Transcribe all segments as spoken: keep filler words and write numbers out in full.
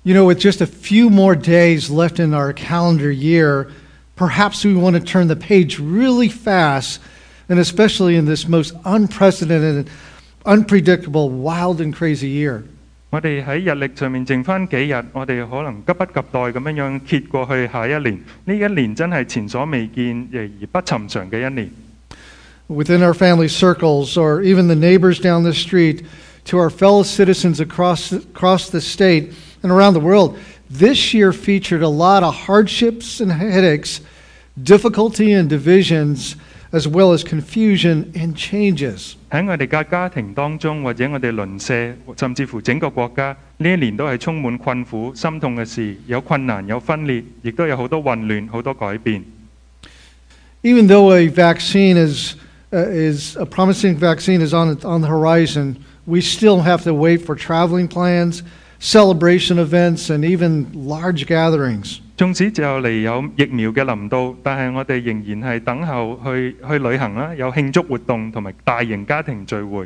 You know, with just a few more days left in our calendar year, perhaps we want to turn the page really fast, and especially in this most unprecedented, unpredictable, wild and crazy year. 我哋喺日曆上面剩翻幾日，我哋可能急不及待咁樣樣揭過去下一年。呢一年真係前所未見而不尋常嘅一年。 Within our family circles, or even the neighbors down the street, to our fellow citizens across across the state and around the world, this year featured a lot of hardships and headaches, difficulty and divisions, as well as confusion and changes. 喺我哋嘅家庭當中，或者我哋鄰舍，甚至乎整個國家，呢一年都係充滿困苦、心痛嘅事，有困難、有分裂，亦都有好多混亂、好多改變。 Even though a vaccine is uh, is a promising vaccine is on on the horizon, we still have to wait for traveling plans, celebration events, and even large gatherings. 縱使就嚟有疫苗嘅臨到，但係我哋仍然係等候去去旅行啦，有慶祝活動同埋大型家庭聚會。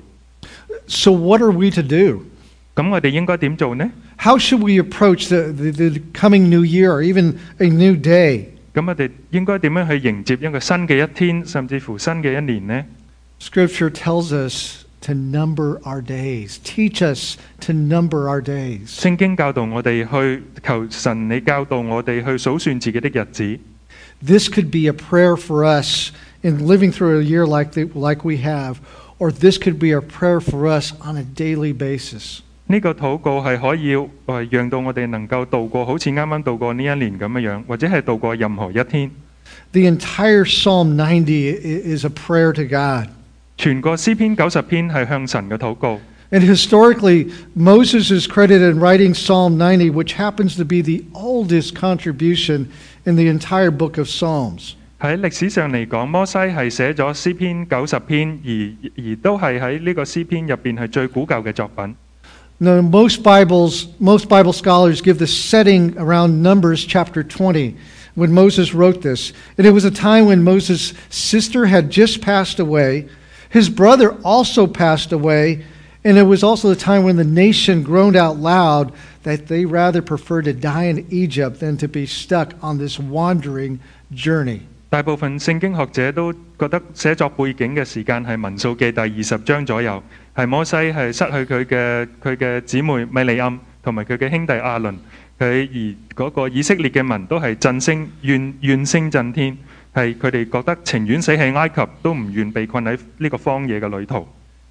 So what are we to do? 咁我哋應該點做呢？ How should we approach the, the, the coming new year or even a new day? 咁我哋應該點樣去迎接一個新嘅一天，甚至乎新嘅一年呢？ Scripture tells us to number our days. Teach us to number our days. 聖經教導我哋去求神，你教導我哋去數算自己的日子。 This could be a prayer for us in living through a year like the, like we have, or this could be a prayer for us on a daily basis. 呢個禱告係可以誒讓到我哋能夠度過好似啱啱度過呢一年咁樣樣，或者係度過任何一天。 The entire Psalm ninety is a prayer to God. 全個詩篇九十篇係向神嘅禱告。 And historically, Moses is credited in writing Psalm ninety, which happens to be the oldest contribution in the entire book of Psalms. 喺歷史上嚟講，摩西係寫咗詩篇九十篇，而而都係喺呢個詩篇入邊係最古舊嘅作品。 Now, most Bibles, most Bible scholars give the setting around Numbers chapter twenty when Moses wrote this. And it was a time when Moses' sister had just passed away. His brother also passed away. And it was also the time when the nation groaned out loud that they rather preferred to die in Egypt than to be stuck on this wandering journey. 大部分聖經學者都覺得寫作背景嘅時間係民數記第二十章左右，係摩西係失去佢嘅佢嘅姊妹米利暗同埋佢嘅兄弟亞倫，佢而嗰個以色列嘅民都係震聲怨怨聲震天，係佢哋覺得情願死喺埃及，都唔願被困喺呢個荒野嘅旅途。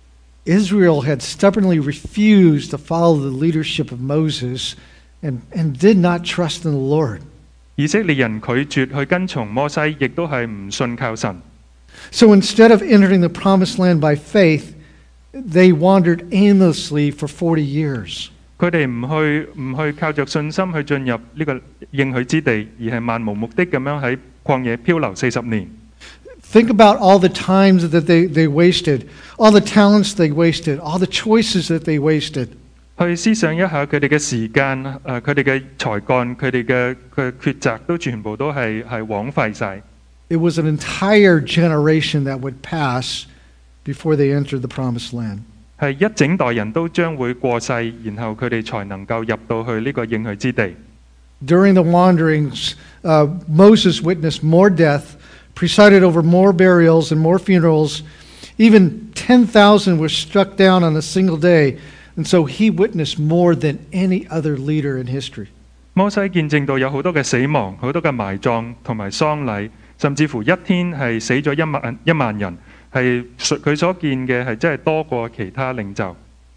Israel had stubbornly refused to follow the leadership of Moses and, and did not trust in the Lord. 以色列人拒絕去跟從摩西，亦都係唔信靠神。 So instead of entering the promised land by faith, they wandered aimlessly for forty years. 佢哋唔去唔去靠着信心去進入呢個應許之地，而係漫無目的咁樣喺曠野漂流四十年。 Think about all the times that they, they wasted, all the talents they wasted, all the choices that they wasted. 去思想一下佢哋嘅時間，誒佢哋嘅才幹，佢哋嘅嘅抉擇，都全部都係係枉費晒。 It was an entire generation that would pass before they entered the promised land. 係一整代人都將會過世，然後佢哋才能夠入到去呢個應許之地。 During the wanderings, uh, Moses witnessed more death, presided over more burials and more funerals. Even ten thousand were struck down on a single day. And so he witnessed more than any other leader in history. 摩西見證到有好多嘅死亡，好多嘅埋葬同埋喪禮，甚至乎一天係死咗一萬一萬人，係佢所見嘅係真係多過其他領袖。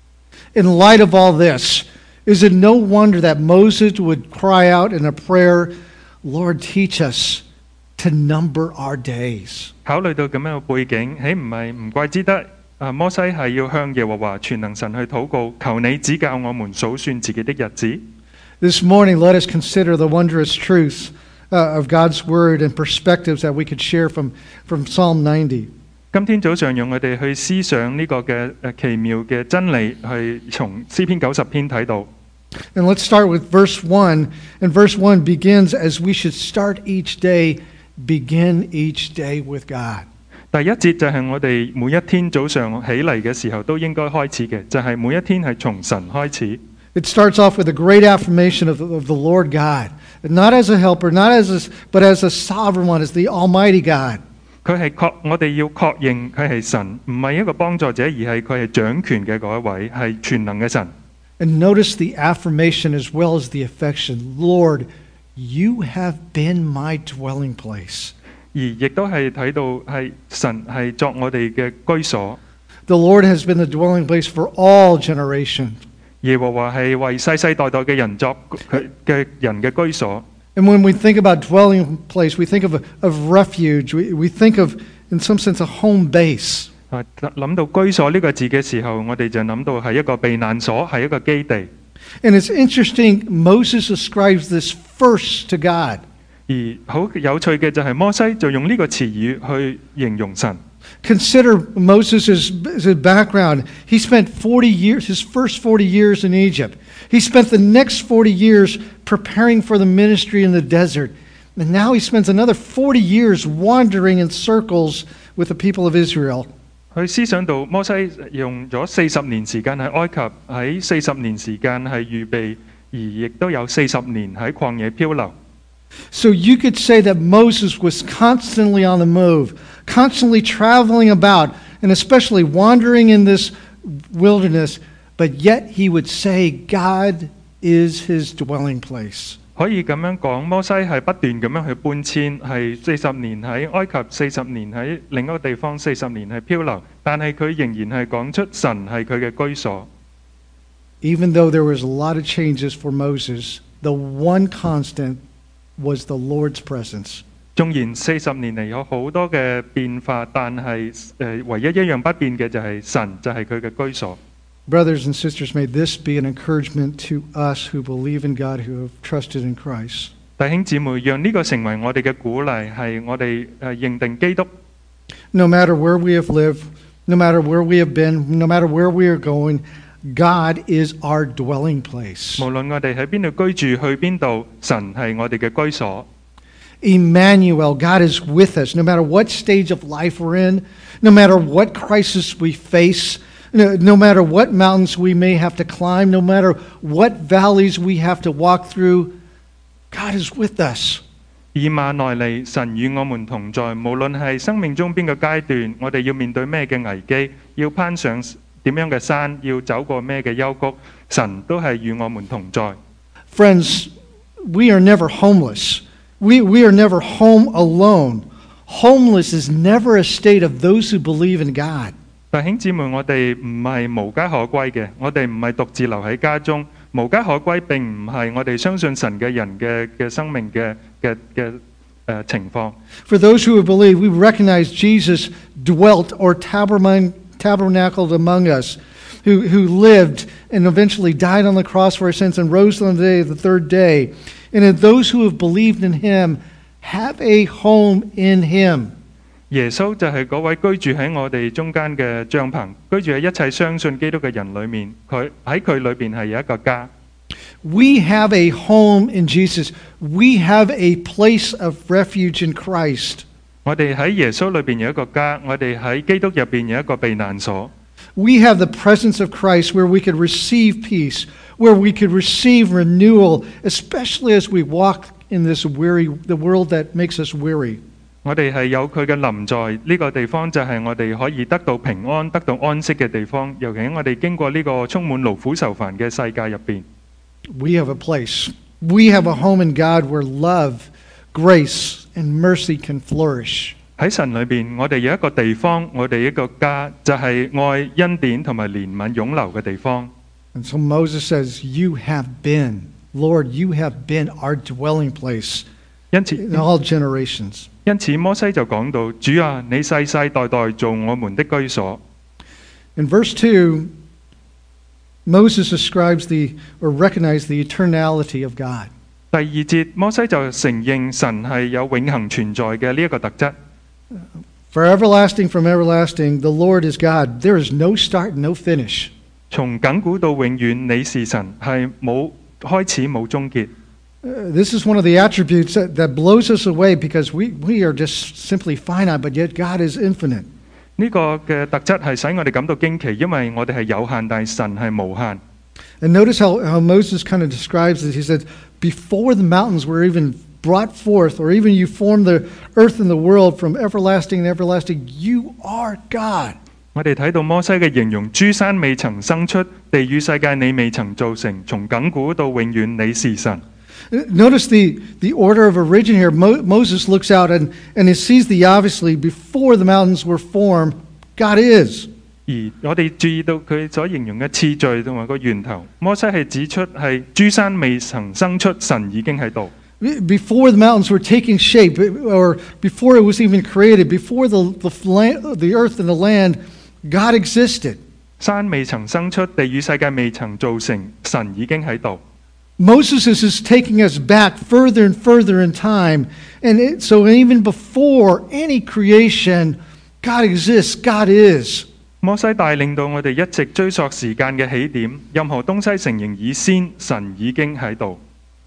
In light of all this, is it no wonder that Moses would cry out in a prayer, Lord, teach us to number our days. 考慮到咁樣嘅背景，豈唔係唔怪之得？啊，摩西係要向耶和華全能神去禱告，求你指教我們數算自己的日子。 This morning, let us consider the wondrous truths uh, of God's word and perspectives that we could share from, from Psalm ninety. 今天早上讓我哋去思想呢個嘅誒奇妙嘅真理，係從詩篇九十篇睇到。 And let's start with verse one. And verse one begins as we should start each day, begin each day with God. 第一節就係我哋每一天早上起嚟嘅時候都應該開始嘅，就係每一天係從神開始。 It starts off with a great affirmation of, of the Lord God, not as a helper, not as a, but as a sovereign one, as the Almighty God. 佢係確，我哋要確認佢係神，唔係一個幫助者，而係佢係掌權嘅嗰一位，係全能嘅神。 And notice the affirmation as well as the affection. Lord, you have been my dwelling place. 而亦都係睇到係神係作我哋嘅居所。 The Lord has been the dwelling place for all generations. 耶和華係為世世代代嘅人作佢嘅人嘅居所。 And when we think about dwelling place, we think of, of refuge. We, we think of, in some sense, a home base. 啊，諗到居所呢個字嘅時候，我哋就諗到係一個避難所，係一個基地。 And it's interesting, Moses ascribes this first to God. 而好有趣嘅就係摩西就用呢個詞語去形容神。 Consider Moses' his background. He spent forty years, his first forty years in Egypt. He spent the next forty years preparing for the ministry in the desert. And now he spends another forty years wandering in circles with the people of Israel. 佢思想到摩西用咗四十年時間喺埃及，喺四十年時間係預備，而亦都有四十年喺曠野漂流。 So you could say that Moses was constantly on the move, constantly traveling about, and especially wandering in this wilderness, but yet he would say God is his dwelling place. 可以咁樣講，摩西係不斷咁樣去搬遷，係四十年喺埃及，四十年喺另一個地方，四十年係漂流，但係佢仍然係講出神係佢嘅居所。 Even though there was a lot of changes for Moses, the one constant was the Lord's presence. 縱然四十年嚟有好多嘅變化，但係誒唯一一樣不變嘅就係神，就係佢嘅居所。 Brothers and sisters, may this be an encouragement to us who believe in God, who have trusted in Christ. 弟兄姊妹，讓呢個成為我哋嘅鼓勵，係我哋誒認定基督。 No matter where we have lived, no matter where we have been, no matter where we are going, God is our dwelling place. 無論我哋喺邊度居住，去邊度，神係我哋嘅居所。 Emmanuel, God is with us. No matter what stage of life we're in, no matter what crisis we face, no, no matter what mountains we may have to climb, no matter what valleys we have to walk through, God is with us. 以馬內利，神與我們同在。無論係生命中邊個階段，我哋要面對咩嘅危機，要攀上點樣嘅山，要走過咩嘅幽谷，神都係與我們同在。 Friends, we are never homeless. We, we are never home alone. Homeless is never a state of those who believe in God. 弟兄姊妹，我哋唔係無家可歸嘅，我哋唔係獨自留喺家中。無家可歸並唔係我哋相信神嘅人嘅嘅生命嘅嘅嘅誒情況。 For those who believe, we recognize Jesus dwelt or tabernacled among us, who, who lived and eventually died on the cross for our sins and rose on the day of the third day. And those who have believed in him have a home in him. 耶穌就係嗰位居住喺我哋中間嘅帳篷，居住喺一切相信基督嘅人裏面，佢喺佢裏邊係有一個家。 We have a home in Jesus. We have a place of refuge in Christ. 我哋喺耶穌裏邊有一個家，我哋喺基督入邊有一個避難所。 We have the presence of Christ where we could receive peace, where we could receive renewal, especially as we walk in this weary, the world that makes us weary. 我哋係有佢嘅臨在，呢個地方就係我哋可以得到平安、得到安息嘅地方。尤其喺我哋經過呢個充滿勞苦愁煩嘅世界入邊。 We have a place. We have a home in God where love, grace, and mercy can flourish. 喺神裏邊，我哋有一個地方，我哋一個家，就係愛、恩典同埋憐憫湧流嘅地方。 And so Moses says, "You have been, Lord, you have been our dwelling place 因此， in all generations." 因此摩西就講到：主啊，你世世代代做我們的居所。 In verse two, Moses ascribes the or recognizes the eternality of God. 第二節，摩西就承認神係有永恆存在嘅呢一個特質。 For everlasting from everlasting, the Lord is God. There is no start, no finish. 從亙古到永遠，你是神，係冇開始冇終結。 Uh, this is one of the attributes that, that blows us away because we, we are just simply finite, but yet God is infinite. 呢個嘅特質係使我哋感到驚奇，因為我哋係有限，但係神係無限。 And notice how, how Moses kind of describes it. He said, before the mountains were even brought forth, or even you formed the earth and the world from everlasting and everlasting, you are God. 我哋睇到摩西嘅形容，諸山未曾生出，地與世界你未曾造成，從亙古到永遠你是神。 Notice the, the order of origin here. Mo, Moses looks out and, and he sees the obviously before the mountains were formed, God is. 而我哋注意到佢所形容嘅次序同埋個源頭，摩西係指出係諸山未曾生出，神已經喺度。 Before the mountains were taking shape, or before it was even created, before the, the, land, the earth and the land, God existed. 山未曾生出，地與世界未曾造成，神已經喺度。 Moses is just taking us back further and further in time. And it, so even before any creation, God exists, God is. 摩西帶領到我哋一直追溯時間嘅起點，任何東西成形以先，神已經喺度。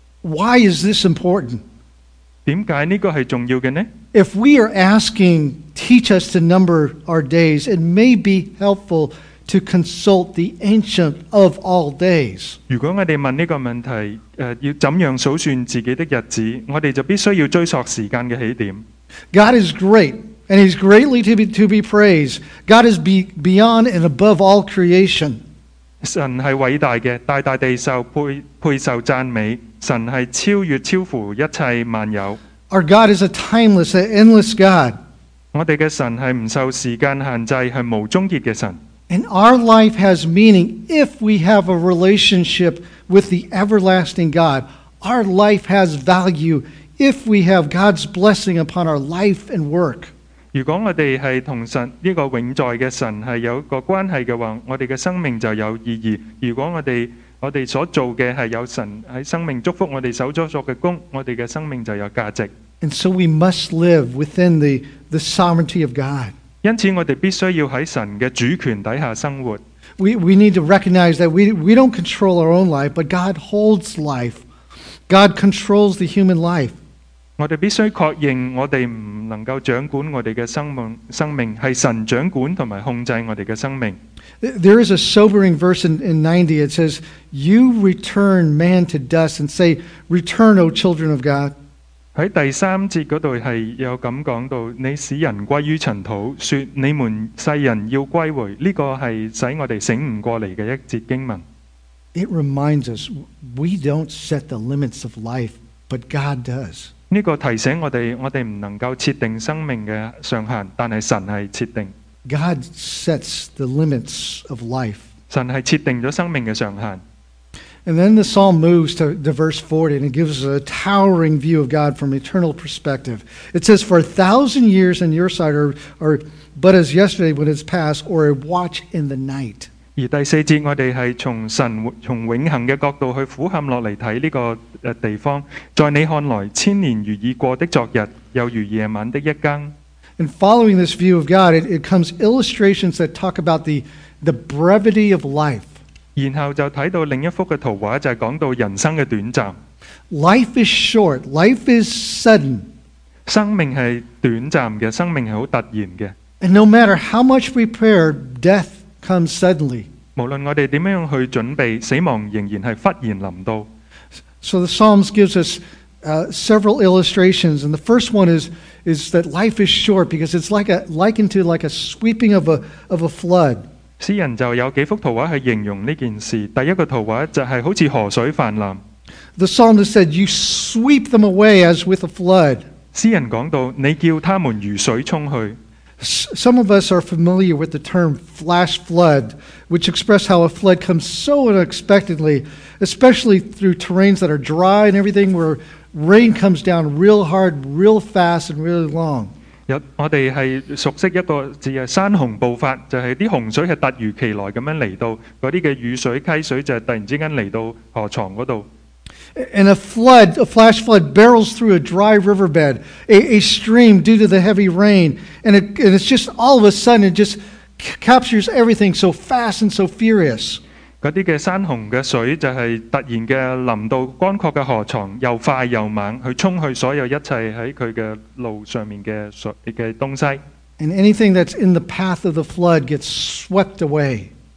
Why is this important? 點解呢個係重要嘅呢？ If we are asking, teach us to number our days, it may be helpful to consult the Ancient of all days. 如果我哋問呢個問題，誒、呃、要怎樣數算自己的日子，我哋就必須要追溯時間嘅起點。 God is great, and He's greatly to be, to be praised. God is be, beyond and above all creation. 神係偉大嘅，大大地受配配受讚美。神係超越超乎一切萬有。 Our God is a timeless, an endless God. 我哋嘅神係唔受時間限制，係無終結嘅神。 And our life has meaning if we have a relationship with the everlasting God. Our life has value if we have God's blessing upon our life and work. 如果我哋係同神呢個永在嘅神係有個關係嘅話，我哋嘅生命就有意義。如果我哋我哋所做嘅係有神喺生命祝福我哋手所作嘅工，我哋嘅生命就有價值。 And so we must live within the, the sovereignty of God. 因此我哋必須要喺神嘅主權底下生活。 We, we need to recognize that we, we don't control our own life, but God holds life. God controls the human life. 我哋必須確認我哋唔能夠掌管我哋嘅生命，生命係神掌管同埋控制我哋嘅生命。 There is a sobering verse in, in ninety. It says, "You return man to dust and say, Return, O children of God." 喺第三節嗰度係有咁講到，你使人歸於塵土，說你們世人要歸回。呢、這個係使我哋醒悟過嚟嘅一節經文。 It reminds us we don't set the limits of life, but God does. 呢個提醒我哋，我哋唔能夠設定生命嘅上限，但係神係設定。 God sets the limits of life. 神係設定咗生命嘅上限。 And then the psalm moves to, to verse forty, and it gives us a towering view of God from eternal perspective. It says, For a thousand years in your sight are, are but as yesterday when it's past, or a watch in the night. 而第四節我哋係從神從永恆嘅角度去俯瞰落嚟睇呢個誒地方，在你看來，千年如已過的昨日，又如夜晚的一更。 And following this view of God, it, it comes illustrations that talk about the, the brevity of life. 然後就睇到另一幅嘅圖畫，就係講到人生嘅短暫。 Life is short. Life is sudden. 生命係短暫嘅，生命係好突然嘅。 And no matter how much we prepare, death comes suddenly. 無論我哋點樣去準備，死亡仍然係忽然臨到。 So the Psalms gives us uh, several illustrations, and the first one is is that life is short because it's like a likened to like a sweeping of a of a flood. 詩人就有幾幅圖畫去形容呢件事。第一個圖畫就係好似河水泛濫。 The psalmist said, "You sweep them away as with a flood." 詩人講到，你叫他們如水沖去。 Some of us are familiar with the term flash flood, which express how a flood comes so unexpectedly, especially through terrains that are dry and everything, where rain comes down real hard, real fast, and really long. 有我哋係熟悉一個字係山洪暴發，就係啲洪水係突如其來咁樣嚟到，嗰啲嘅雨水溪水就係突然之間嚟到河床嗰度。 And a flood, a flash flood, barrels through a dry riverbed, a, a stream due to the heavy rain, and, it, and it's just all of a sudden it just c- captures everything so fast and so furious. 嗰啲嘅山洪嘅水就係突然嘅臨到乾涸嘅河床，又快又猛，去沖去所有一切喺佢嘅路上面嘅水嘅東西。 And anything that's in the path of the flood gets swept away.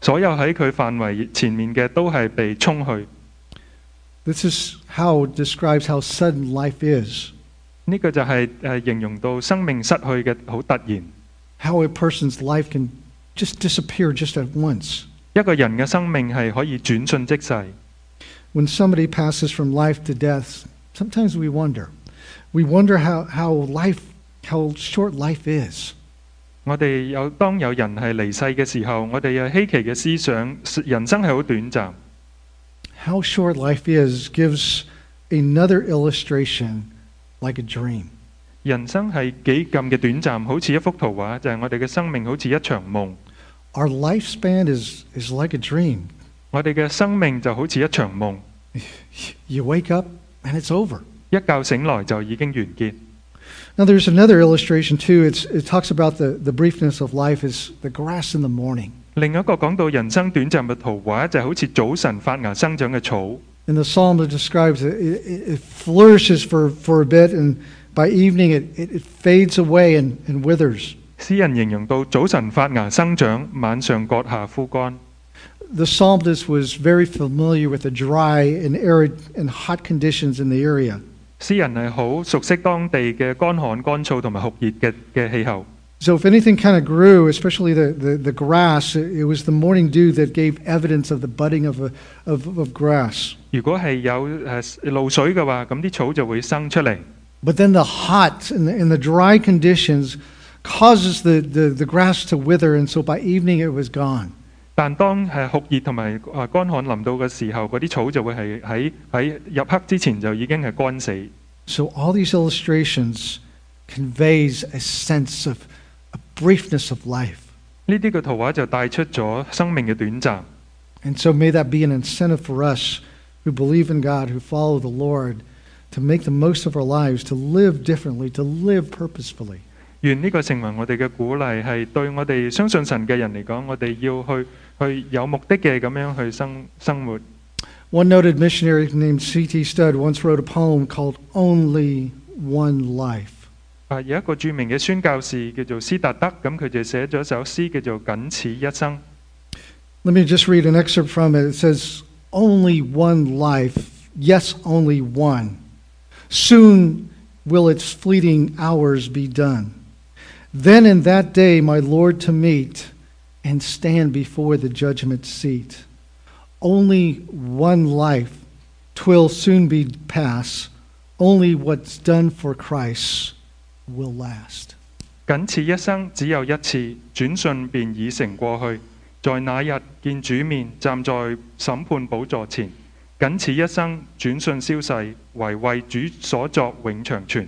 所有喺佢範圍前面嘅都係被沖去。 This is how it describes how sudden life is, 呢個就係誒形容到生命失去嘅好突然。 how a person's life can just disappear just at once. 一個人嘅生命係可以轉瞬即逝。 When somebody passes from life to death, sometimes we wonder. We wonder how, how life, how short life is. 我哋有當有人係離世嘅時候，我哋有稀奇嘅思想，人生係好短暫。 How short life is gives another illustration like a dream. 人生係幾咁嘅短暫，好似一幅圖畫，就係、是、我哋嘅生命好似一場夢。 Our lifespan is, is like a dream. 我哋嘅生命就好似一場夢， You wake up and it's over. 一覺醒來就已經完結。 Now there's another illustration too. It's, it talks about the, the briefness of life is the grass in the morning. 另一個講到人生短暫嘅圖畫，就係、好似早晨發芽生長嘅草。 In the psalm it describes it, it, it flourishes for, for a bit and by evening it, it, it fades away and, and withers. 詩人形容到早晨發芽生長，晚上割下枯乾。 The psalmist was very familiar with the dry and arid and hot conditions in the area. 詩人係好熟悉當地嘅乾旱、乾燥同埋酷熱嘅嘅氣候。 So if anything kind of grew, especially the, the, the grass, it, it was the morning dew that gave evidence of the budding of, a, of, of grass. 如果係有誒露水嘅話，咁啲草就會生出嚟。 But then the hot and the, and the dry conditions causes the, the, the grass to wither, and so by evening it was gone. 但當係酷熱同埋誒乾旱臨到嘅時候，嗰啲草就會係喺喺入黑之前就已經係乾死。 So all these illustrations conveys a sense of a briefness of life. 呢啲嘅圖畫就帶出咗生命嘅短暫。 And so may that be an incentive for us who believe in God, who follow the Lord, to make the most of our lives, to live differently, to live purposefully. 願呢個成為我哋嘅鼓勵，係對我哋相信神嘅人嚟講，我哋要去去有目的嘅咁樣去生生活。 One noted missionary named C T Studd once wrote a poem called Only One Life. 啊，有一個著名嘅宣教士叫做斯達德，咁佢就寫咗一首詩叫做《僅此一生》。 Let me just read an excerpt from it. It says, Only one life, yes, only one. Soon will its fleeting hours be done. Then in that day my Lord to meet and stand before the judgment seat. Only one life, 'twill soon be pass. Only what's done for Christ will last. 僅此一生只有一次，轉瞬便已成過去。在那日見主面，站在審判寶座前。僅此一生，轉瞬消逝，唯為主所作永長存。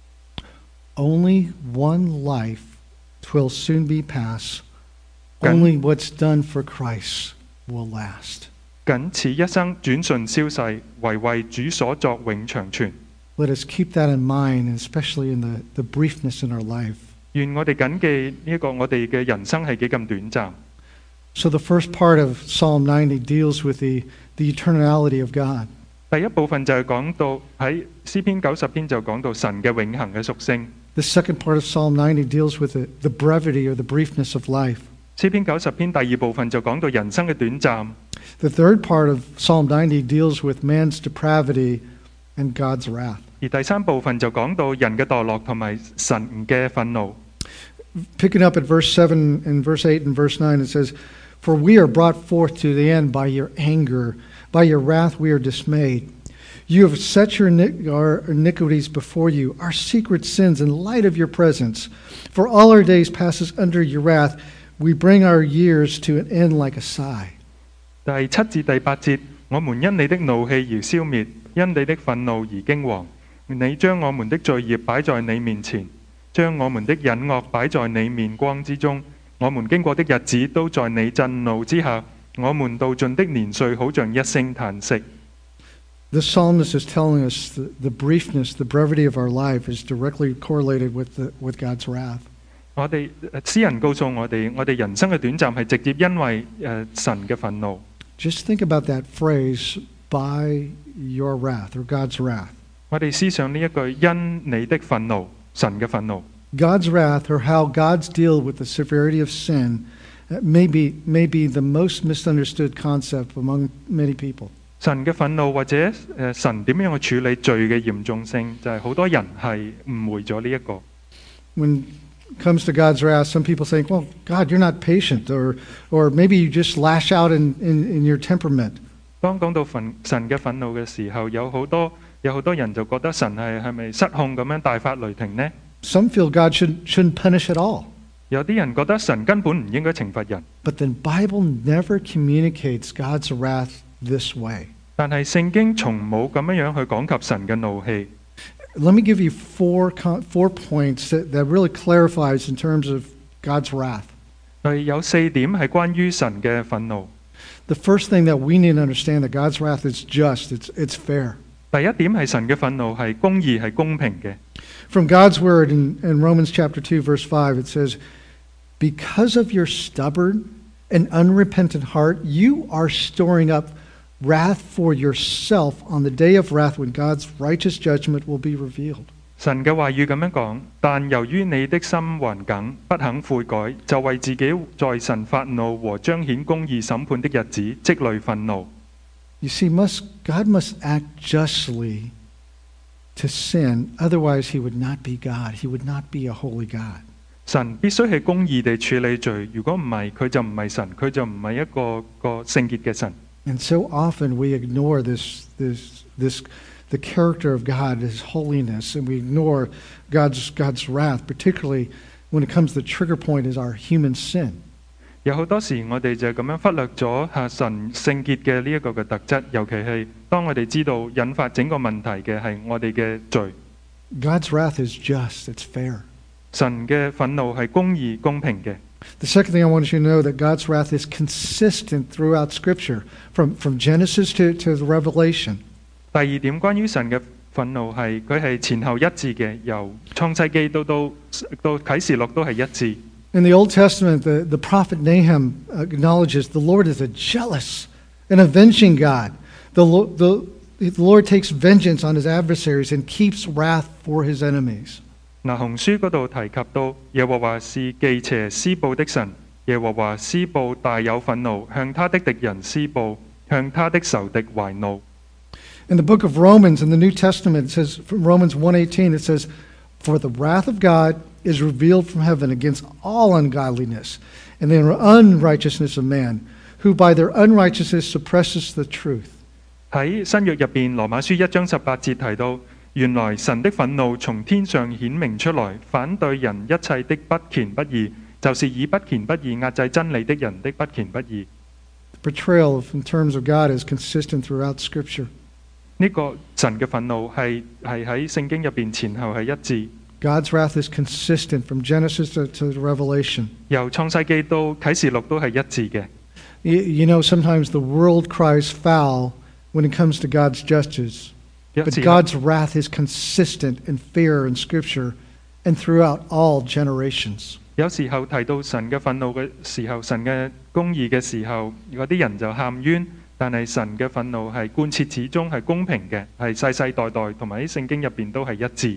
Only one life, 'twill soon be pass. Only what's done for Christ will last. 僅此一生，轉瞬消逝，唯為主所作永長存。 Let us keep that in mind, and especially in the, the briefness in our life. 願我哋謹記呢一個我哋嘅人生係幾咁短暫。 So the first part of Psalm ninety deals with the, the eternality of God. 第一部分就係講到喺詩篇九十篇就講到神嘅永恆嘅屬性。 The second part of Psalm ninety deals with the, the brevity or the briefness of life. 詩篇九十篇第二部分就講到人生嘅短暫。 The third part of Psalm ninety deals with man's depravity and God's wrath. 而第三部分就講到人嘅墮落同埋神嘅憤怒。 Picking up at verse seven and verse eight and verse nine, it says, For we are brought forth to the end by your anger. By your wrath we are dismayed. You have set your, our iniquities before you, our secret sins in light of your presence. For all our days passes under your wrath. We bring our years to an end like a sigh. 第七至第八節，我們因你的怒氣而消滅，因你的憤怒而驚惶。你將我們的罪孽擺在你面前，將我們的隱惡擺在你面光之中。我們經過的日子都在你震怒之下，我們度盡的年歲好像一聲嘆息。 The psalmist is telling us the, the briefness, the brevity of our life is directly correlated with, the, with God's wrath. 我哋詩人告訴我哋，我哋人生嘅短暫係直接因為誒神嘅憤怒。 Just think about that phrase, by your wrath, or God's wrath. 我哋思想呢一句因你的憤怒，神嘅憤怒。 God's wrath, or how God's deal with the severity of sin, uh, may be, may be the most misunderstood concept among many people. 神嘅憤怒或者誒、呃、神點樣去處理罪嘅嚴重性，就係、是、好多人係誤會咗呢一個。 When it comes to God's wrath, some people think, well, God, you're not patient, or, or maybe you just lash out in, in, in your temperament. 當講到憤神嘅憤怒嘅時候，有好多有好多人就覺得神係係咪失控咁樣大發雷霆呢？ Some feel God should, shouldn't punish at all. 有啲人覺得神根本唔應該懲罰人。 But the Bible never communicates God's wrath this way. 但係聖經從冇咁樣樣去講及神嘅怒氣。 Let me give you four, four points that, that really clarifies in terms of God's wrath. 係有四點係關於神嘅憤怒。 The first thing that we need to understand that God's wrath is just, it's, it's fair. 第一點係神嘅憤怒係公義係公平嘅。 From God's word in, in Romans chapter two, verse five, it says, because of your stubborn and unrepentant heart, you are storing up wrath for yourself on the day of wrath when God's righteous judgment will be revealed. 神嘅話語咁樣講，但由於你的心頑梗，不肯悔改，就為自己在神發怒和彰顯公義審判的日子積累憤怒。 You see, must, God must act justly to sin, otherwise he would not be God. He would not be a holy God. 神必須係公義地處理罪，如果唔係，佢就唔係神，佢就唔係一個個聖潔嘅神。 And so often we ignore this, this, this, the character of God, His holiness, and we ignore God's, God's wrath, particularly when it comes to the trigger point is our human sin. 有好多時我哋就咁樣忽略咗下神聖潔嘅呢一個嘅特質，尤其係當我哋知道引發整個問題嘅係我哋嘅罪。 God's wrath is just, it's fair. 神嘅憤怒係公義公平嘅。 The second thing I want you to know that God's wrath is consistent throughout Scripture, from, from Genesis to, to the Revelation. 第二點關於神嘅憤怒係佢係前後一致嘅，由創世記到到到啟示錄都係一致。 In the Old Testament, the, the prophet Nahum acknowledges the Lord is a jealous and avenging God. The, the, the Lord takes vengeance on his adversaries and keeps wrath for his enemies. 嗱，紅書嗰度提及到耶和華是忌邪施報的神，耶和華施報大有憤怒，向他的敵人施報，向他的仇敵懷怒。 In the book of Romans, in the New Testament, it says, from Romans one eighteen, it says, for the wrath of God is revealed from heaven against all ungodliness and the unrighteousness of man, who by their unrighteousness suppresses the truth. 喺新約入邊，羅馬書一章十八節提到，原來神的憤怒從天上顯明出來，反對人一切的不虔不義，就是以不虔不義壓制真理的人的不虔不義。 The portrayal of, in terms of God is consistent throughout Scripture. 呢個神嘅憤怒係係喺聖經入邊前後係一致。 God's wrath is consistent from Genesis to, to Revelation. 由創世記到啟示錄都係一致嘅。 You, you know, sometimes the world cries foul when it comes to God's justice. 有 But 時 God's wrath is consistent and fair in Scripture and throughout all generations. 有時候提到神嘅憤怒嘅時候，神嘅公義嘅時候，嗰啲人就喊冤。但係神嘅憤怒係貫徹始終係公平嘅，係世世代代同埋喺聖經入邊都係一致。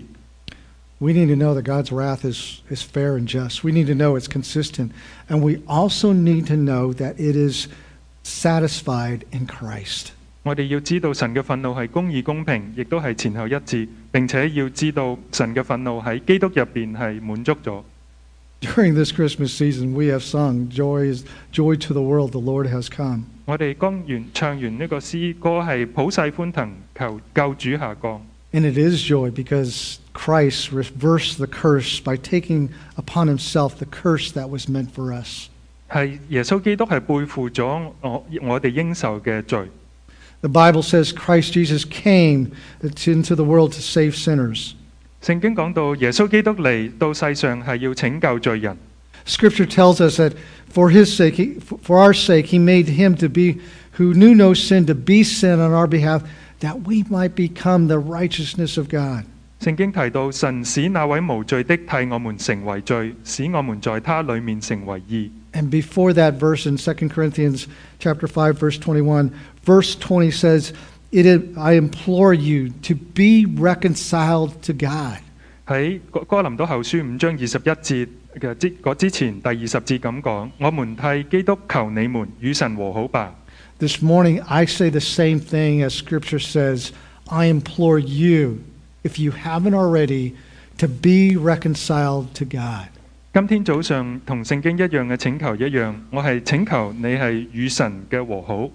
We need to know that God's wrath is, is fair and just. We need to know it's consistent. And we also need to know that it is satisfied in Christ. 我哋要知道神嘅憤怒係公義公平，亦都係前後一致。並且要知道神嘅憤怒喺基督入邊係滿足咗。 During this Christmas season, we have sung, Joy is joy to the world, the Lord has come. 我哋剛完唱完呢個詩歌係普世歡騰，求救主下降。 And it is joy because Christ reversed the curse by taking upon himself the curse that was meant for us. 係耶穌基督係背負咗我我哋應受嘅罪。 The Bible says Christ Jesus came into the world to save sinners. 聖經講到耶穌基督嚟到世上係要拯救罪人。 Scripture tells us that for his sake, he, for our sake, he made him to be who knew no sin to be sin on our behalf, that we might become the righteousness of God. 聖經提到神使那位無罪的替我們成為罪，使我們在他裏面成為義。 And before that verse in Second Corinthians chapter five, verse twenty-one, verse twenty says, "It is, I implore you to be reconciled to God." 喺哥哥林多後書五章二十一節嘅之嗰之前第二十節咁講，我們替基督求你們與神和好吧。 This morning, I say the same thing as Scripture says. I implore you, if you haven't already, to be reconciled to God. 今天早上同聖經一樣嘅請求一樣，我係請求你係與神嘅和好。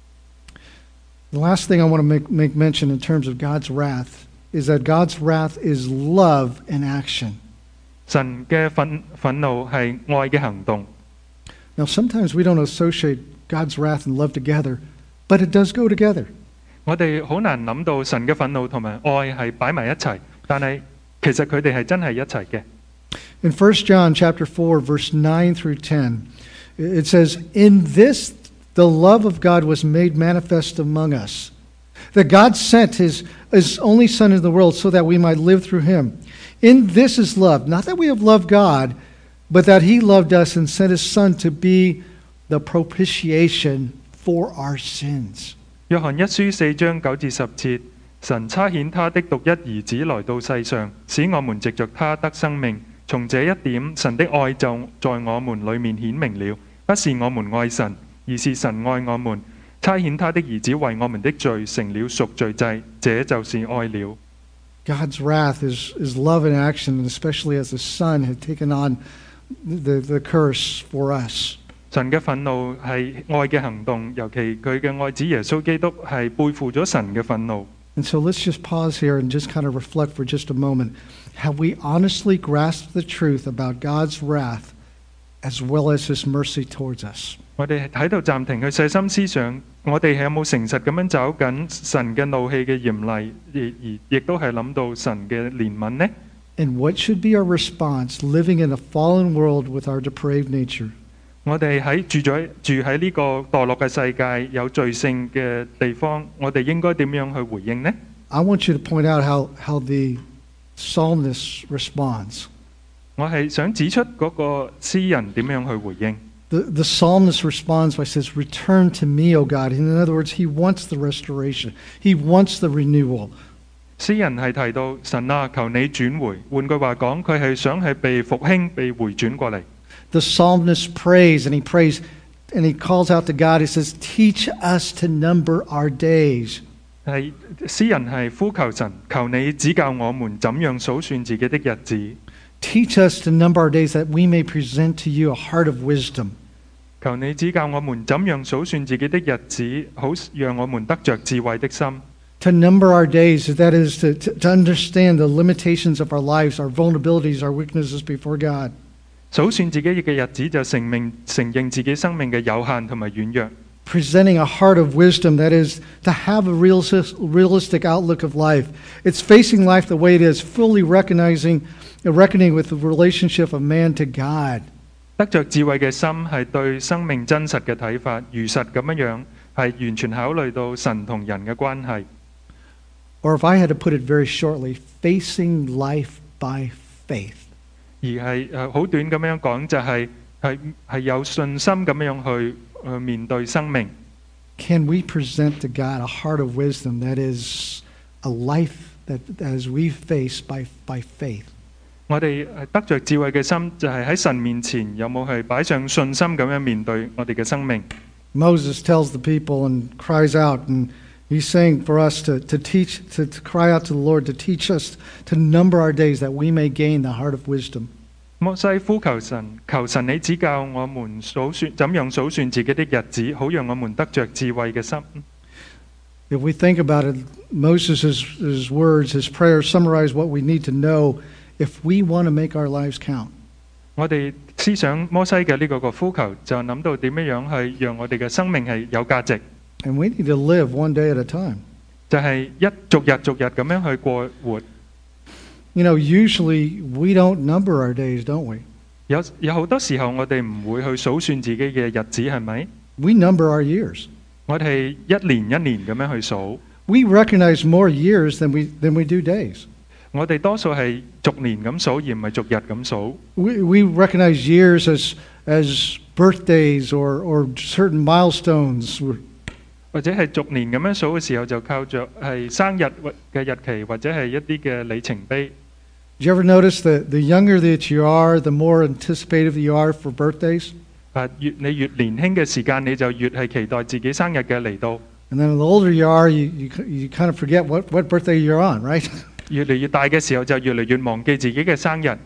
The last thing I want to make, make mention in terms of God's wrath is that God's wrath is love in action. 神嘅憤憤怒係愛嘅行動。 Now, sometimes we don't associate God's wrath and love together, but it does go together. 我哋好難諗到神嘅憤怒同埋愛係擺埋一齊，但係其實佢哋係真係一齊嘅。 In First John chapter four, verse nine through ten, it says, "In this the love of God was made manifest among us, that God sent his, his only Son into the world so that we might live through him. In this is love, not that we have loved God, but that he loved us and sent his Son to be the propitiation for our sins." 約翰一書四章九至十節，神差遣他的獨一兒子來到世上，使我們藉着他得生命。從這一點，神的愛就在我們裏面顯明了，不是我們愛神，而是神愛我們，差遣他的兒子為我們的罪成了贖罪祭，這就是愛了。 God's wrath is, is love in action, and especially as the Son had taken on the, the curse for us. 神嘅憤怒係愛嘅行動，尤其佢嘅愛子耶穌基督係背負咗神嘅憤怒。 And so let's just pause here and just kind of reflect for just a moment. Have we honestly grasped the truth about God's wrath as well as his mercy towards us? 我哋喺度暫停去細心思想，我哋係有冇誠實咁樣找緊神嘅怒氣嘅嚴厲，而而亦都係諗到神嘅憐憫呢？ And what should be our response living in a fallen world with our depraved nature? 我哋喺住咗住喺呢個墮落嘅世界，有罪性嘅地方，我哋應該點樣去回應呢？ I want you to point out how, how the psalmist responds. 我係想指出嗰個詩人點樣去回應。 The, the psalmist responds by says, "Return to me, O God." In other words, he wants the restoration. He wants the renewal. 詩人係提到神啊，求你轉回。換句話講，佢係想係被復興、被回轉過嚟。 The psalmist prays and he prays and he calls out to God. He says, "Teach us to number our days." 係詩人係呼求神，求你指教我們怎樣數算自己的日子。 Teach us to number our days that we may present to you a heart of wisdom. 求你指教我們怎樣數算自己的日子，好讓我們得着智慧的心。 To number our days, that is to, to, to understand the limitations of our lives, our vulnerabilities, our weaknesses before God. 數算自己嘅日子就承認承認自己生命嘅有限同埋軟弱。 Presenting a heart of wisdom, that is to have a realistic, realistic outlook of life. It's facing life the way it is, fully recognizing, reckoning with the relationship of man to God. 得着智慧嘅心係對生命真實嘅睇法，如實咁樣樣係完全考慮到神同人嘅關係。 Or if I had to put it very shortly, facing life by faith. 而係誒好短咁樣講，就係係係有信心咁樣去去面對生命。 Can we present to God a heart of wisdom that is a life that as we face by by faith? 我哋得着智慧嘅心，就係喺神面前有冇係擺上信心咁樣面對我哋嘅生命。 Moses tells the people and cries out, and he's saying for us to, to teach, to, to cry out to the Lord, to teach us to number our days that we may gain the heart of wisdom. 摩西呼求神，求神你指教我們數算怎樣數算自己的日子，好讓我們得着智慧嘅心。 If we think about it, Moses' his words, his prayers summarize what we need to know if we want to make our lives count. 我哋思想摩西嘅呢個個呼求，就諗到點樣樣係讓我哋嘅生命係有價值。 And we need to live one day at a time. 就係一逐日逐日咁樣去過活。 You know, usually we don't number our days, don't we? 有有好多時候我哋唔會去數算自己嘅日子，係咪？ We number our years. 我哋一年一年咁樣去數。 We recognize more years than we than we do days. 我哋多數係逐年咁數，而唔係逐日咁數。 We we recognize years as as birthdays or or certain milestones. 或者係逐年咁樣數嘅時候，就靠着係生日嘅日期或者係一啲嘅里程碑。 Did you ever notice that the younger that you are, the more anticipative you are for birthdays? 啊，越你越年輕嘅時間，你就越係期待自己生日嘅嚟到。 And then the older you are, you, you, you kind of forget what, what birthday you're on, right? 越嚟越大嘅時候，就越嚟越忘記自己嘅生日。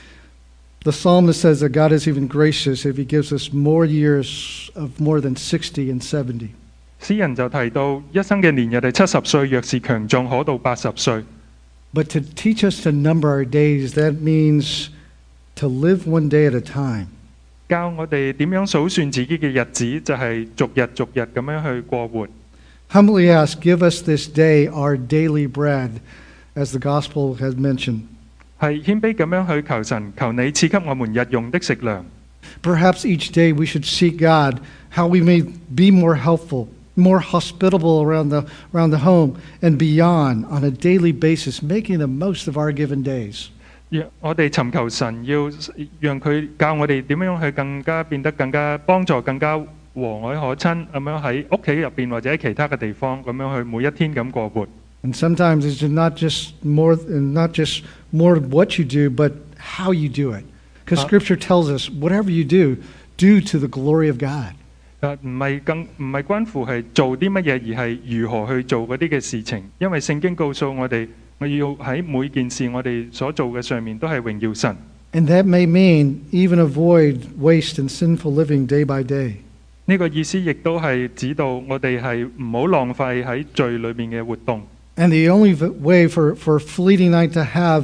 The psalmist says that God is even gracious if he gives us more years of more than sixty and seventy. 詩人就提到一生嘅年日係七十歲，若是強壯可到八十歲。 But to teach us to number our days, that means to live one day at a time. 教我哋點樣數算自己嘅日子，就係逐日逐日咁樣去過活。 Humbly ask, give us this day our daily bread, as the gospel has mentioned. 係謙卑咁樣去求神，求你賜給我們日用的食糧。 Perhaps each day we should seek God how we may be more helpful, more hospitable around the, around the home and beyond on a daily basis, making the most of our given days. 若我哋尋求神，要讓佢教我哋點樣去更加變得更加幫助、更加和藹可親咁樣喺屋企入邊或者喺其他嘅地方咁樣去每一天咁過活。 And sometimes it's not just more, not just more what you do, but how you do it. Because Scripture tells us, whatever you do, do to the glory of God. 誒唔係更唔係關乎係做啲乜嘢，而係如何去做嗰啲嘅事情。因為聖經告訴我哋，我要喺每件事我哋所做嘅上面都係榮耀神。 And that may mean even avoid waste and sinful living day by day. 呢個意思亦都係指到我哋係唔好浪費喺罪裏面嘅活動。 And the only way for, for fleeting night to have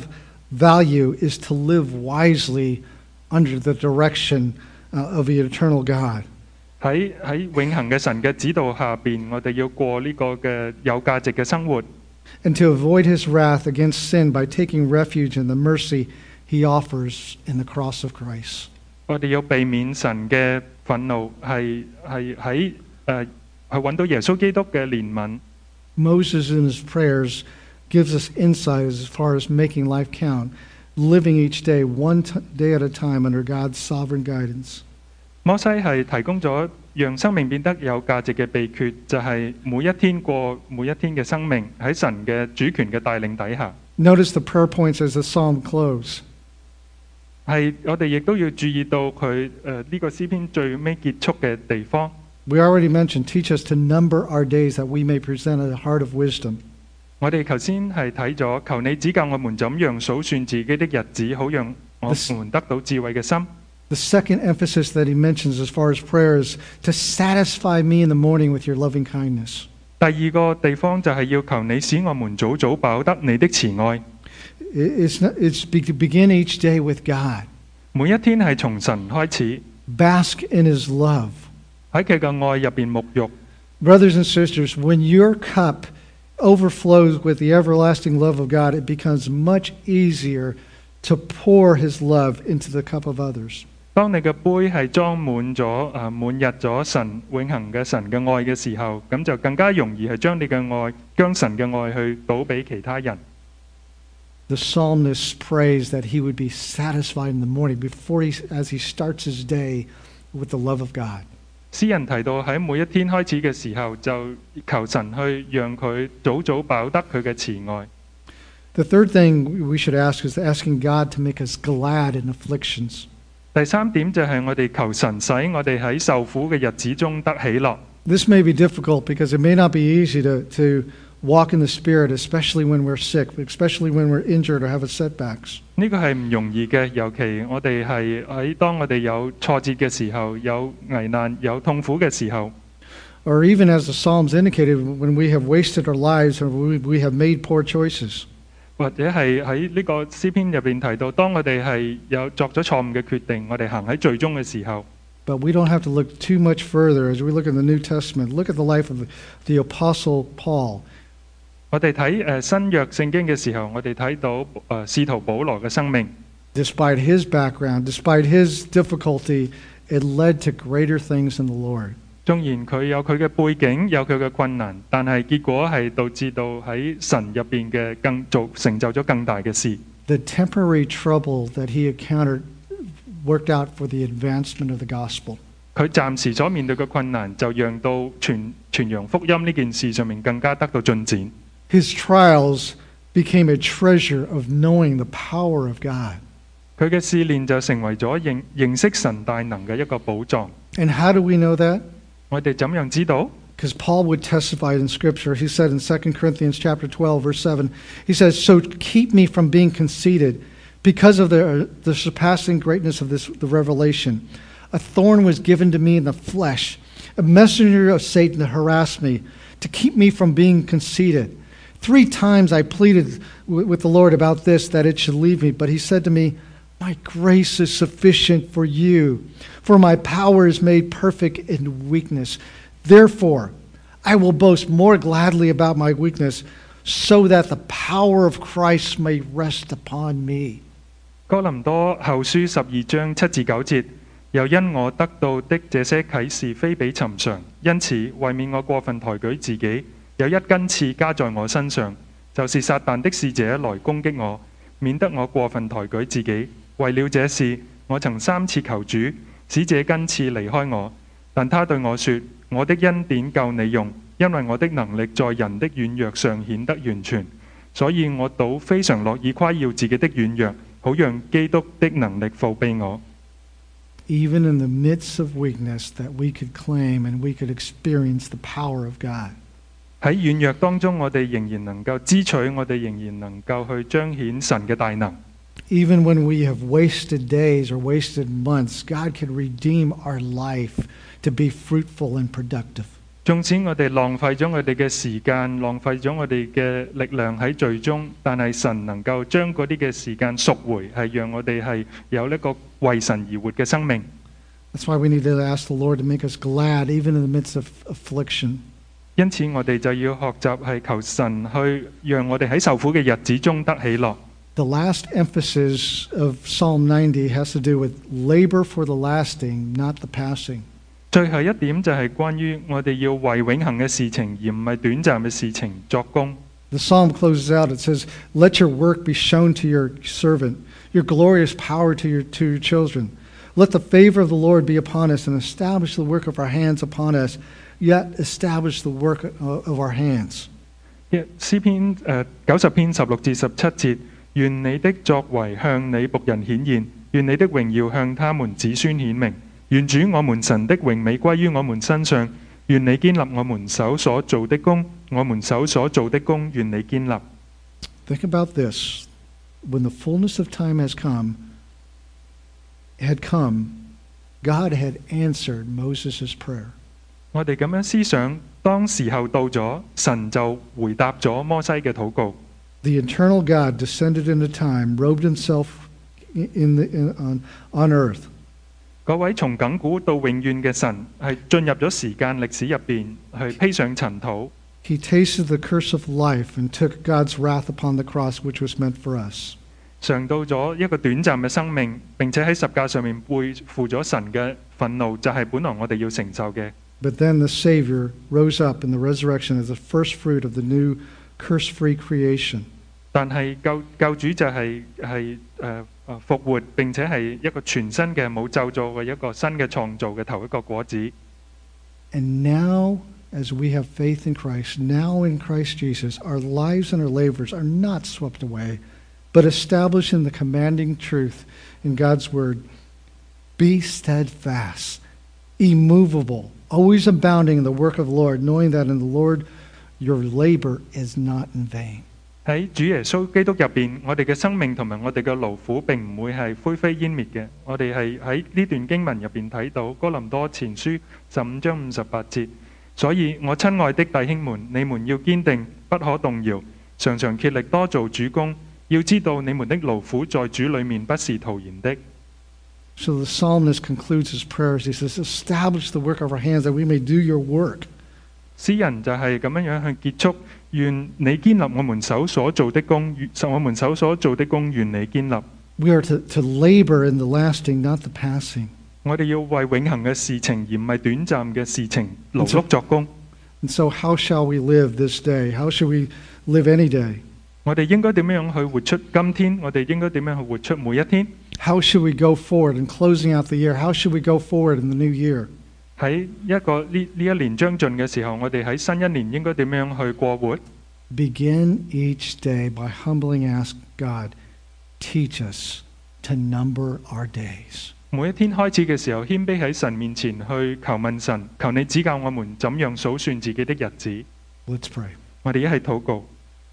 value is to live wisely under the direction uh, of the eternal God. 喺喺永恆嘅神嘅指導下邊，我哋要過呢個嘅有價值嘅生活。 And to avoid his wrath against sin by taking refuge in the mercy he offers in the cross of Christ. 我哋要避免神嘅憤怒，係係喺誒去揾到耶穌基督嘅憐憫。 Moses in his prayers gives us insight as far as making life count, living each day one t- day at a time under God's sovereign guidance. 摩西係提供咗讓生命變得有價值嘅秘訣，就係每一天過每一天嘅生命喺神嘅主權嘅帶領底下。 Notice the prayer points as the psalm closes. 係我哋亦都要注意到佢誒呢個詩篇最尾結束嘅地方。 We already mentioned, teach us to number our days that we may present a heart of wisdom. 我哋頭先係睇咗，求你指教我們怎樣數算自己的日子，好讓我們得到智慧嘅心。 The second emphasis that he mentions as far as prayer is to satisfy me in the morning with your loving kindness. 第二個地方就係要求你使我們早早飽得你的慈愛。 It's, not, it's be, to begin each day with God. 每一天係從神開始， Bask in his love. 喺佢嘅愛入邊沐浴。 Brothers and sisters, when your cup overflows with the everlasting love of God, it becomes much easier to pour his love into the cup of others. 當你嘅杯係裝滿咗啊滿溢咗神永恆嘅神嘅愛嘅時候，咁就更加容易係將你嘅愛，將神嘅愛去倒俾其他人。 The psalmist prays that he would be satisfied in the morning before he, as he starts his day with the love of God. 詩人提到喺每一天開始嘅時候，就求神去讓佢早早飽得佢嘅慈愛。 The third thing we should ask is asking God to make us glad in afflictions. 第三點就係我哋求神使我哋喺受苦嘅日子中得喜樂。 This may be difficult because it may not be easy to, to walk in the Spirit, especially when we're sick, especially when we're injured or have a setbacks. 呢個係唔容易嘅，尤其我哋係喺當我哋有挫折嘅時候、有危難、有痛苦嘅時候。 Or even as the Psalms indicated, when we have wasted our lives or we, we have made poor choices. 或者係喺呢個詩篇入邊提到，當我哋係有作咗錯誤嘅決定，我哋行喺最終嘅時候。 But we don't have to look too much further as we look in the New Testament. Look at the life of the, the Apostle Paul. 我哋睇誒新約聖經嘅時候，我哋睇到誒使徒保羅嘅生命。 Despite his background, despite his difficulty, it led to greater things in the Lord. 縱然佢有佢嘅背景，有佢嘅困難，但係結果係導致到喺神入邊嘅更做成就咗更大嘅事。 The temporary trouble that he encountered worked out for the advancement of the gospel. 佢暫時所面對嘅困難，就讓到傳傳揚福音呢件事上面更加得到進展。 His trials became a treasure of knowing the power of God. 佢嘅試煉就成為咗認認識神大能嘅一個寶藏。 And how do we know that? 我哋怎樣知道？ Because Paul would testify in Scripture. He said in Second Corinthians chapter twelve, verse seven, he says, "So keep me from being conceited, because of the, the surpassing greatness of this the revelation. A thorn was given to me in the flesh, a messenger of Satan to harass me, to keep me from being conceited. Three times I pleaded with the Lord about this, that it should leave me. But he said to me, My grace is sufficient for you, for my power is made perfect in weakness. Therefore, I will boast more gladly about my weakness, so that the power of Christ may rest upon me." 哥林多後書十二章七至九節，又因我得到的這些啟示非比尋常，因此為免我過分抬舉自己，有一根刺加在我身上，就是撒旦的使者來攻擊我，免得我過分抬舉自己。為了這事，我曾三次求主，使這根刺離開我，但他對我說：我的恩典夠你用，因為我的能力在人的軟弱上顯得完全。所以我倒非常樂意誇耀自己的軟弱，好讓基督的能力覆庇我。 Even in the midst of weakness, that we could claim and we could experience the power of God. 喺軟弱當中，我哋仍然能夠支取，我哋仍然能夠去彰顯神嘅大能。 Even when we have wasted days or wasted months, God can redeem our life to be fruitful and productive. 縱使我哋浪費咗我哋嘅時間，浪費咗我哋嘅力量喺罪中，但係神能夠將嗰啲嘅時間贖回，係讓我哋係有一個為神而活嘅生命。 That's why we need to ask the Lord to make us glad even in the midst of affliction. 因此我哋就要學習係求神去讓我哋喺受苦嘅日子中得喜樂。 The last emphasis of Psalm ninety has to do with labor for the lasting, not the passing. 最後一點就係關於我哋要為永恆嘅事情，而唔係短暫嘅事情作工。 The psalm closes out, it says, "Let your work be shown to your servant, your glorious power to your, to your children. Let the favor of the Lord be upon us, and establish the work of our hands upon us, yet establish the work of our hands." 詩篇誒九十篇十六至十七節，願你的作為向你僕人顯現，願你的榮耀向他們子孫顯明。願主我們神的榮美歸於我們身上，願你堅立我們手所做的工，我們手所做的工，願你堅立。 Think about this. When the fullness of time has come, had come, God had answered Moses' prayer. 我哋咁樣思想，當時候到咗，神就回答咗摩西嘅禱告。 The eternal God descended into time, robed himself in the, in, on, on earth. 嗰位從亙古到永遠嘅神，係進入咗時間歷史入邊，去披上塵土。 He tasted the curse of life and took God's wrath upon the cross, which was meant for us. 嘗到咗一個短暫嘅生命，並且喺十架上面背負咗神嘅憤怒，就係本來我哋要承受嘅。 But then the Savior rose up in the resurrection as the first fruit of the new curse-free creation. 但係救救主就係係誒誒復活，並且係一個全新嘅冇咒詛嘅一個新嘅創造嘅頭一個果子。 And now, as we have faith in Christ, now in Christ Jesus, our lives and our labors are not swept away, but established in the commanding truth in God's word. Be steadfast, immovable, always abounding in the work of the Lord, knowing that in the Lord your labor is not in vain. 喺主耶穌基督入邊，我哋嘅生命同埋我哋嘅勞苦並唔會係灰飛煙滅嘅。我哋係喺呢段經文入邊睇到哥林多前書十五章五十八節。所以我親愛的弟兄們，你們要堅定，不可動搖，常常竭力多做主工，要知道你們的勞苦在主裏面不是徒然的。 So the psalmist concludes his prayers. He says, "Establish the work of our hands that we may do your work." 詩人就係咁樣樣去結束，願你堅立我們手所做的工，我們手所做的工，願你堅立。 We are to, to labor in the lasting, not the passing. 我哋要為永恆嘅事情，而唔係短暫嘅事情勞碌作工。 And so how shall we live this day? How should we live any day? 我哋應該點樣去活出今天？我哋應該點樣去活出每一天？ How should we go forward in closing out the year? How should we go forward in the new year? 喺一個呢呢一年將盡嘅時候，我哋喺新一年應該點樣去過活 begin each day by humbly ask God, teach us to number our days. 每一天開始嘅時候，謙卑喺神面前去求問神，求你指教我們怎樣數算自己的日子。 Let's pray. 我哋一齊禱告。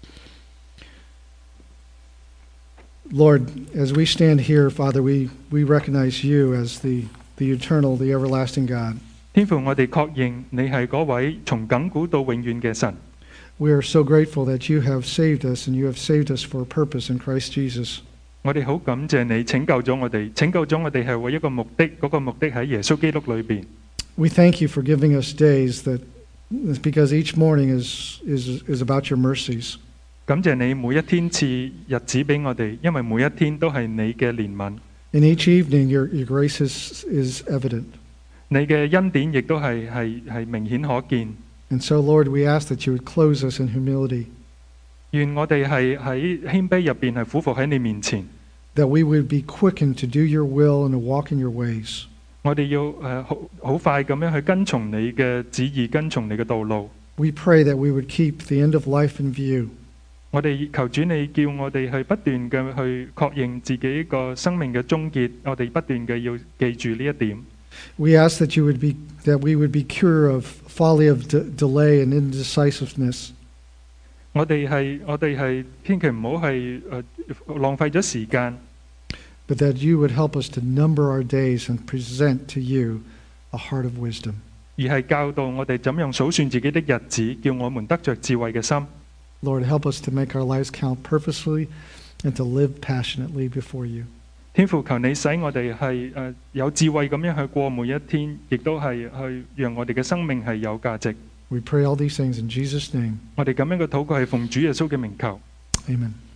Lord, as we stand here, Father, we, we recognize you as the, the eternal, the everlasting God. 天父，我哋確認你係嗰位從亙古到永遠嘅神。 We are so grateful that you have saved us, and you have saved us for a purpose in Christ Jesus. 我哋好感謝你拯救咗我哋，拯救咗我哋係為一個目的，嗰個目的喺耶穌基督裏邊。 We thank you for giving us days that, because each morning is, is, is about your mercies. 感謝你每一天賜日子俾我哋，因為每一天都係你嘅憐憫。 And each evening your, your grace is, is evident. 你嘅恩典亦都係係係明顯可見。 And so, Lord, we ask that you would close us in humility, 願我哋係喺謙卑入邊係俯伏喺你面前。 that we would be quickened to do your will and to walk in your ways. 我哋要誒好好快咁樣去跟從你嘅旨意，跟從你嘅道路。 We pray that we would keep the end of life in view. 我哋求主你叫我哋去不斷嘅去確認自己個生命嘅終結，我哋不斷嘅要記住呢一點。 We ask that you would be that we would be cured of folly of de- delay and indecisiveness. 我哋係我哋係千祈唔好係誒浪費咗時間， But that you would help us to number our days and present to you a heart of wisdom. 而係教導我哋怎樣數算自己的日子，叫我們得着智慧嘅心。 Lord, help us to make our lives count purposefully and to live passionately before you. 天父，求你使我哋係誒有智慧咁樣去過每一天，亦都係去讓我哋嘅生命係有價值。 We pray all these things in Jesus' name. 我哋咁樣嘅禱告係奉主耶穌嘅名求。 Amen.